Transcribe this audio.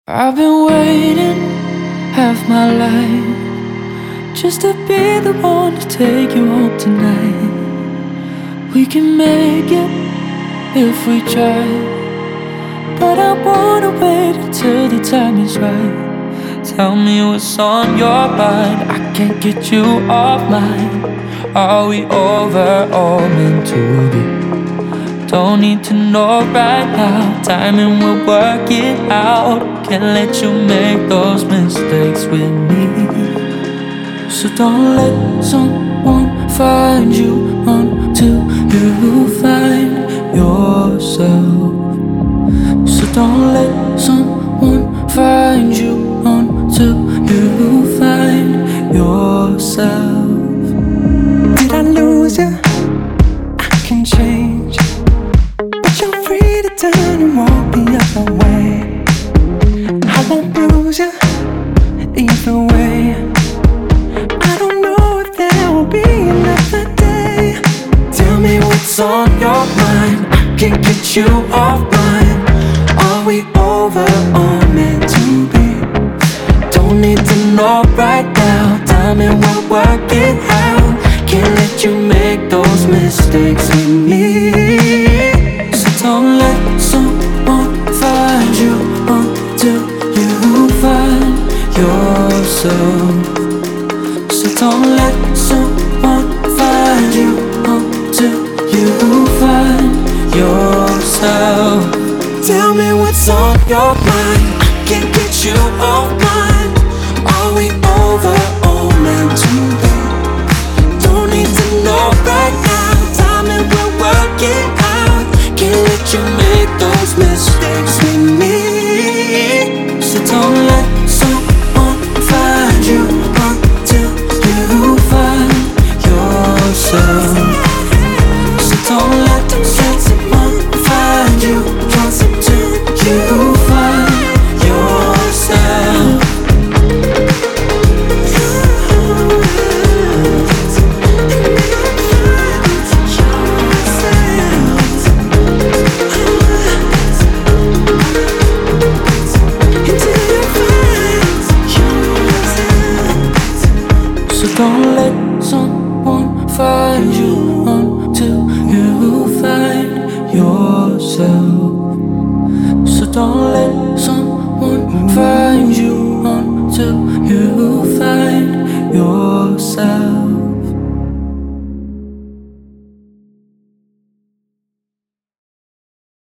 I've been waiting half my life just to be the one to take you home tonight. We can make it if we try, but I wanna wait until the time is right. Tell me what's on your mind, I can't get you off mine. Are we over or meant to be? Don't need to know right now, timing will work it out. Can't let you make those mistakes with me. So don't let someone find you until you find yourself. So don't let someone find you until you find yourself. Did I lose you? I can change, but you're free to turn and walk the other way. I won't bruise you either way. I don't know if there will be another day. Tell me what's on your mind, I can't get you off mine. Are we over or meant to be? Don't need to know right now, timing won't work it out. Can't let you make those mistakes with me. So don't let someone find you until you find yourself. So don't let someone find you until you find yourself. Tell me what's on your mind, I can't get you off mine. Are we over or meant to be? Don't need to know right now, timing will work it out. Can't let you make those mistakes with me. So don't let someone find you until you find yourself. So don't let someone find you until you find yourself. So don't let someone find you until you find yourself. So don't let someone find you until you find yourself.